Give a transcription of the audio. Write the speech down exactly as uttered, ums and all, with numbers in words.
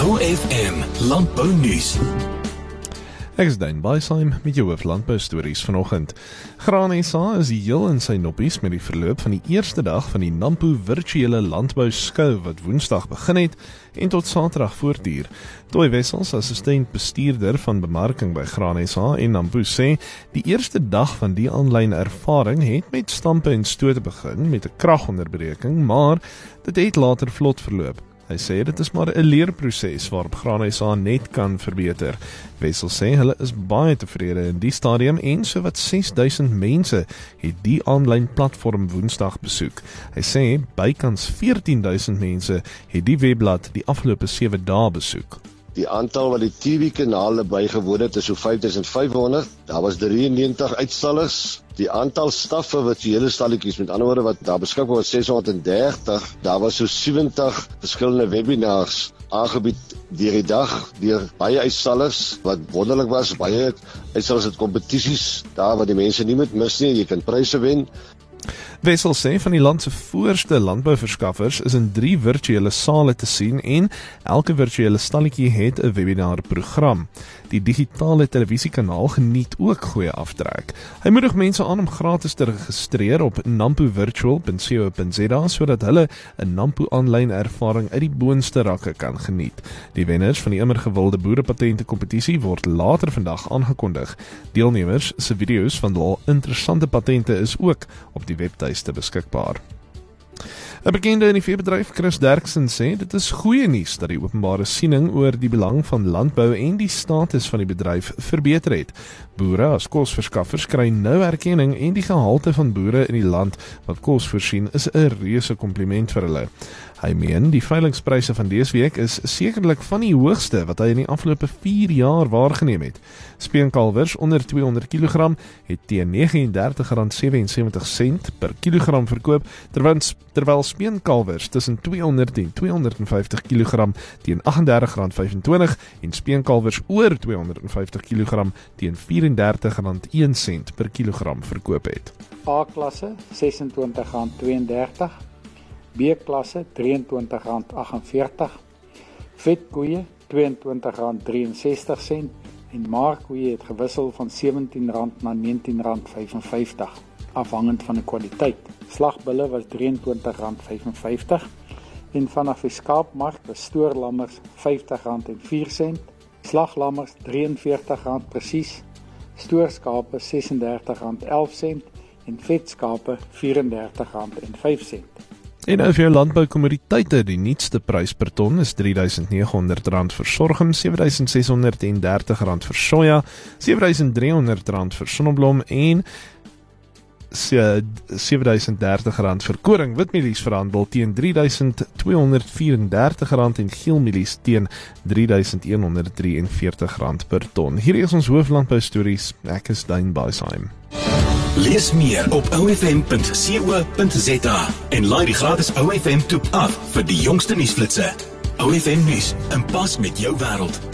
O F M Landbounuus. Ek is Dane Bysheim met jou hooflandboustories vanoggend. Graan S A is heel in sy noppies met die verloop van die eerste dag van die Nampo virtuele landbouskou wat Woensdag begin het en tot Saterdag voortduur. Toy Wessels, assistent bestuurder van bemarking by Graan S A en Nampo, sê die eerste dag van die aanlyn ervaring het met stampe en stote begin met 'n kragonderbreking, maar dit het later vlot verloop. Hy sê dit is maar 'n leerproses waarop Graan S A net kan verbeter. Wessel sê hulle is baie tevrede in die stadium en sowat ses duisend mense het die aanlyn platform Woensdag besoek. Hy sê bykans veertien duisend mense het die webblad die afgelope sewe dae besoek. Die aantal wat die T V-kanaal bygewoon het is so vyf duisend vyf honderd. Daar was drieënnegentig uitstallers. Die aantal staf vir virtuele stalletjies, met ander woorde wat daar beskikbaar was ses honderd en dertig. Daar was so sewentig verskillende webinars aangebied deur die dag deur baie uitstallers. Wat wonderlik was, baie uitstallers het kompetisies daar wat die mense nie moet mis nie. Jy kan pryse wen. Wessel sê van die land se voorste landbouverskaffers is in drie virtuele sale te sien en elke virtuele stalletjie het 'n webinarprogram. Die digitale televisiekanaal geniet ook goeie aftrek. Hy moedig mense aan om gratis te registreer op nampo virtual punt co punt za sodat hulle 'n Nampo aanlyn ervaring uit die boonste rakke kan geniet. Die wenners van die immer gewilde boerepatente kompetisie word later vandag aangekondig. Deelnemers se video's van al interessante patente is ook op die webtuiste beskikbaar. 'n Bekende in die veebedryf, Chris Derksen, sê dit is goeie nuus dat die openbare siening oor die belang van landbou en die status van die bedryf verbeter het. Boere as kosverskaffers kry nou erkenning en die gehalte van boere in die land wat kos voorsien is 'n reuse kompliment vir hulle. Hy meen die veilingspryse van dese week is sekerlik van die hoogste wat hy in die afgelope vier jaar waargeneem het. Speenkalvers onder tweehonderd kilogram het teen negentig en dertig rand sewensewentig sent per kilogram verkoop, terwyl, terwyl speenkalvers tussen tweehonderd en tweehonderd en vyftig kilogram teen agt en dertig rand vyfentwintig en speenkalvers oor tweehonderd en vyftig kilogram teen vyf en dertig rand een sent per kilogram verkoop het. A-klasse ses en twintig rand twee en dertig, B-klasse drieëntwintig rand agt en veertig, vetkoeie twee en twintig rand ses en sestig sent en maarkoeie het gewissel van sewentien rand na negentien rand vyf en vyftig, afhangend van die kwaliteit. Slagbulle was drieëntwintig rand vyf en vyftig en vanaf die skaapmark was stoorlammers vyftig rand en vier sent, slaglammers drieënveertig rand presies, stoorskape ses en dertig rand elf sent en vetskape vyf en dertig rand en vyf sent. En nou vir jou landboukommoditeite, die nuutste prys per ton is drie duisend nege honderd rand vir sorghum, sewe duisend ses honderd en dertig rand vir soja, sewe duisend drie honderd rand vir sonneblom en sewe duisend dertig rand vir koring. Witmielies verhandel teen drie duisend tweehonderd vyf en dertig rand en geelmielies teen drie duisend een honderd drie en veertig rand per ton. Hierdie is ons hooflandboustories. Ek is Dane Bysheim. Lees meer op o f m punt co punt za en laai die gratis O F M toep af vir die jongste nuusflitsse. O F M nuus, in pas met jou wêreld.